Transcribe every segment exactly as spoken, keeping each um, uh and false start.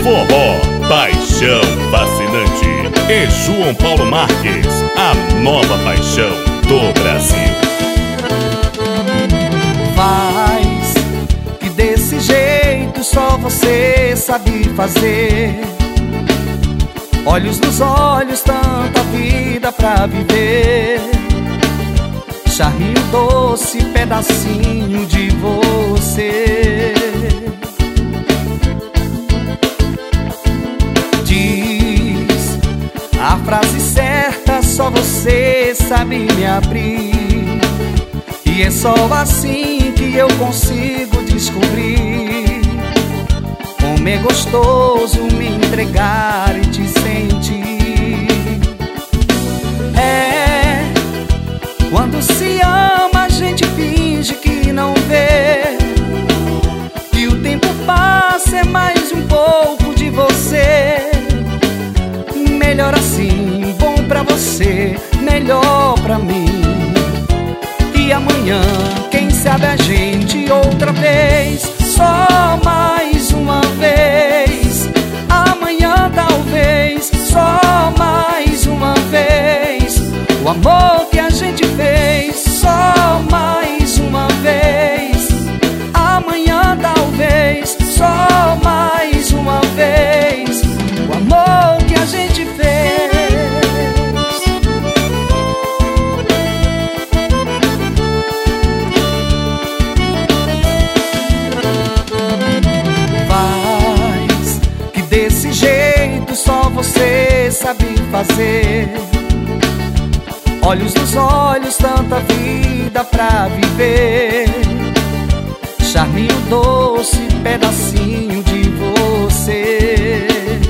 Forró, paixão fascinante. E João Paulo Marques, a nova paixão do Brasil. Faz que desse jeito só você sabe fazer. Olhos nos olhos, tanta vida pra viver. Charminho doce, pedacinho de você. Diz a frase certa, só você sabe me abrir. E é só assim que eu consigo descobrir como é gostoso me entregar e te sentir. É, quando se ama a gente finge que não vê, que o tempo passa, é mais um pouco de você. Melhor assim, bom pra você, melhor pra mim. E amanhã, quem sabe a gente outra vez, só mais uma vez. Amanhã talvez, só mais uma vez. O amor que a gente fez, só mais uma vez. Amanhã talvez, só mais uma vez. O amor que a gente fez. Faz que desse jeito só você sabe fazer. Olhos nos olhos, tanta vida pra viver. Charminho doce, pedacinho de você.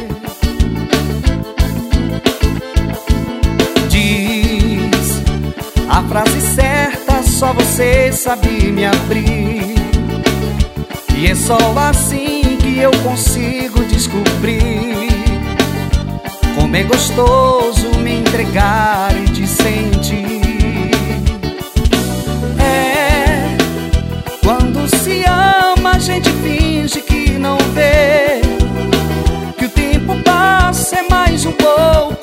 Diz a frase certa, só você sabe me abrir. E é só assim que eu consigo descobrir como é gostoso me entregar e te sentir. É, quando se ama a gente finge que não vê, que o tempo passa, é mais um pouco